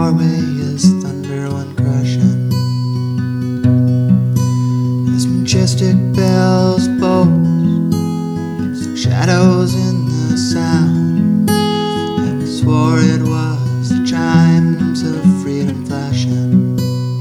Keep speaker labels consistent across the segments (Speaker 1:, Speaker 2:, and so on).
Speaker 1: doorway is thunder when crashing, as majestic bells bolt, like shadows in the sound, and we swore it was the chimes of freedom flashing,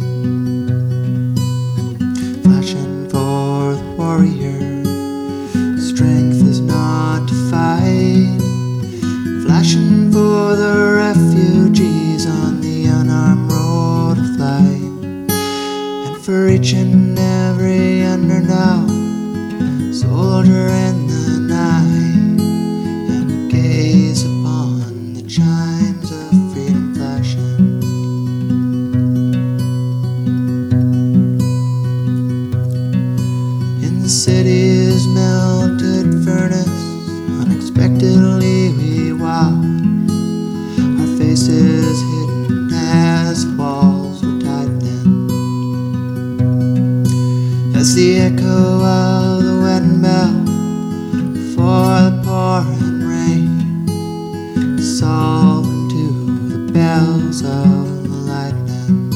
Speaker 1: flashing for the warrior. Strength is not to fight, flashing for the refugees on the unarmed road of light, and for each and every underdog soldier in the night, and we gaze upon the chimes of freedom flashing. In the city's melted furnace, unexpectedly we watch, our faces hidden as walls were tightening, as the echo of the wedding bell before the pouring rain dissolved into the bells of the lightning.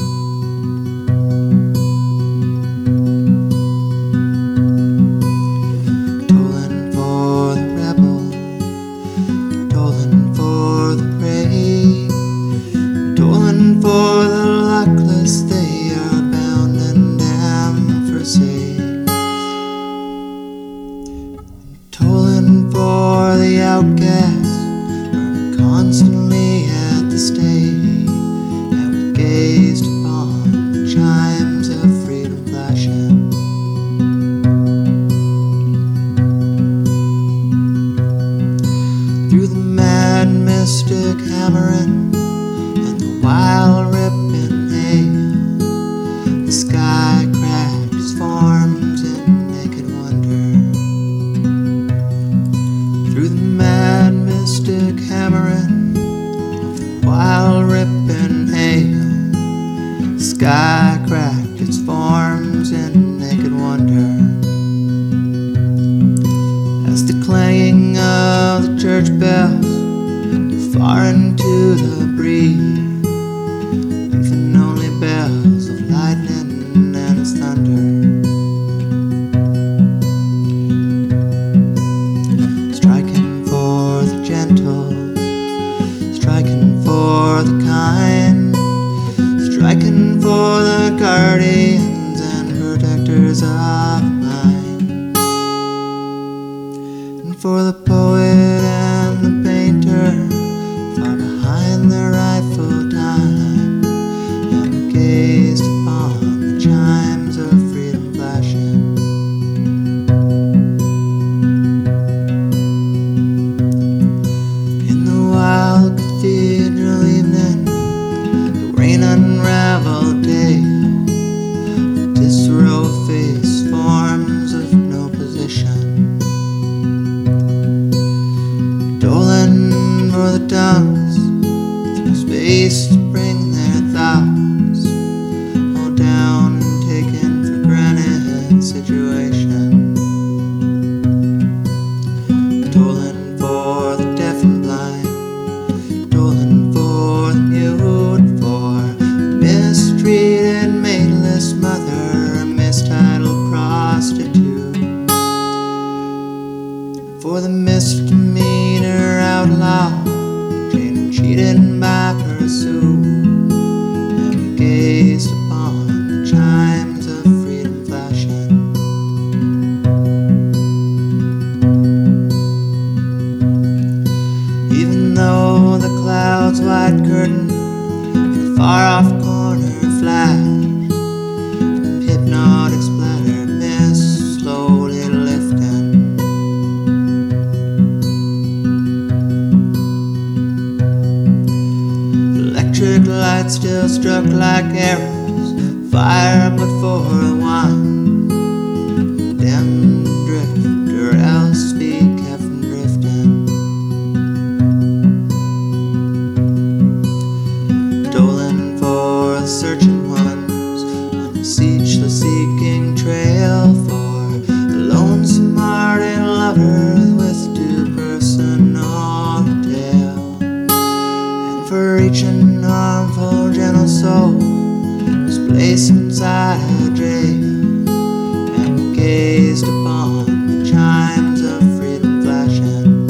Speaker 1: Tolling for the rebel, tolling for the brave, tolling for the luckless, they are bound and damned for sin. Tolling for the outcast, we're constantly at the stake, and we gazed upon the chimes of freedom flashing. Through the mad mystic hammering and the wild ripping hail, the sky cracked its forms in naked wonder. Through the mad mystic hammering of the wild ripping hail, the sky cracked its forms in naked wonder, as the clanging of the church bells far into the breeze, leaving only bells of lightning and its thunder, striking for the gentle, striking for the kind, striking for the guardians and protectors of mind, and for the poet and the painter far behind the rifle time, and we gazed upon the chimes of freedom flashing. In the wild cathedral evening, the rain unraveled tale of disrobe-faced forms of no position, doling for the tongues through space to bring their thoughts all down and taken for granted situation, doling for the deaf and blind, doling for the mute, for a mistreated mateless mother, a mistitled prostitute, for the misdemeanor outlaw, chained and cheated by pursuit, and we gazed upon the chimes of freedom flashing. Even though the cloud's white curtain in a far-off corner flashed, from hypnotic splattered mist slowly lifting, electric lights still struck like arrows, fire but for a wine, dim drift or else be kept from drifting, doling for the searching ones on the ceaseless seeking trail, for lonesome hearted lovers with two personal tale, and for each and harmful gentle soul was placed inside a dream, and we gazed upon the chimes of freedom flashing.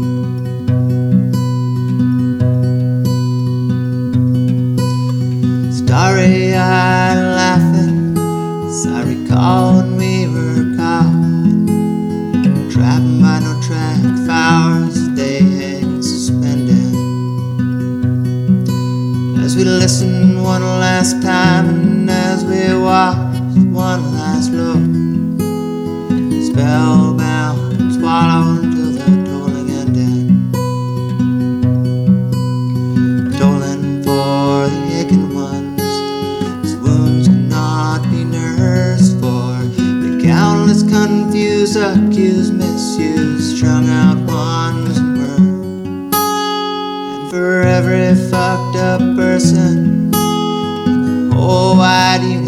Speaker 1: Starry-eyed laughing as I recall when we were caught, trapped by no track for hours a day hang suspended. As we listened one last time, and as we watched one last look, spellbound, swallowed until the tolling ended. Tolling for the aching ones whose wounds cannot be nursed, for the countless confused, accused, misused, strung out ones and burned, and for every fucked up person in the whole wide universe.